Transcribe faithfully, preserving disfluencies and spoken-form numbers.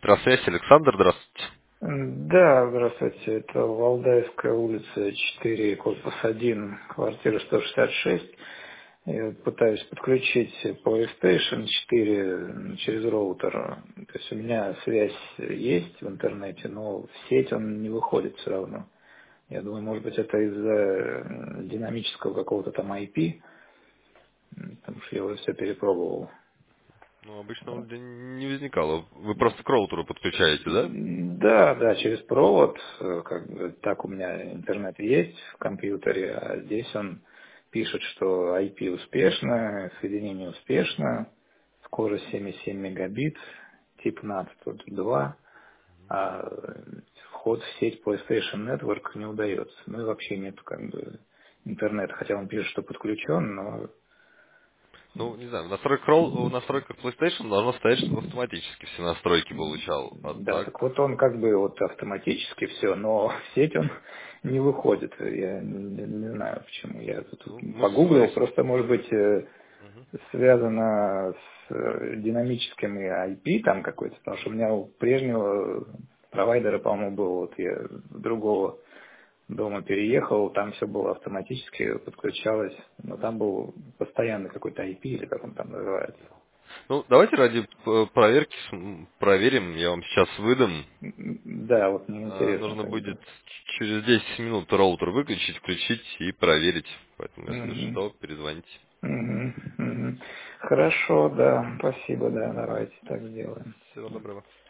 Электросвязь, Александр, здравствуйте. Да, здравствуйте. Это Валдаевская улица, четыре, корпус один, квартира сто шестьдесят шесть. Я пытаюсь подключить PlayStation четыре через роутер. То есть у меня связь есть в интернете, но в сеть он не выходит все равно. Я думаю, может быть, это из-за э, динамического какого-то там ай пи, м, потому что я уже все перепробовал. Ну, обычно он не возникало. Вы просто к роутеру подключаете, да? Да, да, через провод, э, как бы так у меня интернет есть в компьютере, а здесь он пишет, что ай пи успешно, соединение успешно, скорость семь и семь мегабит, тип нат тут два, а э, вход в сеть PlayStation Network не удается. Ну и вообще нет как бы интернета, хотя он пишет, что подключен, но Ну, не знаю, в настройках, роу- в настройках PlayStation должно стоять, чтобы автоматически все настройки получал. А да, так, так вот он как бы вот автоматически все, но в сеть он не выходит. Я не, не знаю почему. Я тут ну, мы погуглил, связь... просто может быть э, Мгм. связано с э, динамическим и ай пи там какой-то, потому что у меня у прежнего провайдера, по-моему, был, вот я с другого дома переехал, там все было автоматически, подключалось, но там был постоянный какой-то ай пи или как он там называется. Ну, давайте ради э, проверки с- проверим, я вам сейчас выдам. М, Да, вот мне Э, интересно Нужно как бы. будет через десять минут роутер выключить, включить и проверить. Поэтому, если Мгм. что, перезвоните. Мгм, мгм. Хорошо, да, спасибо, да, давайте так сделаем. Всего доброго.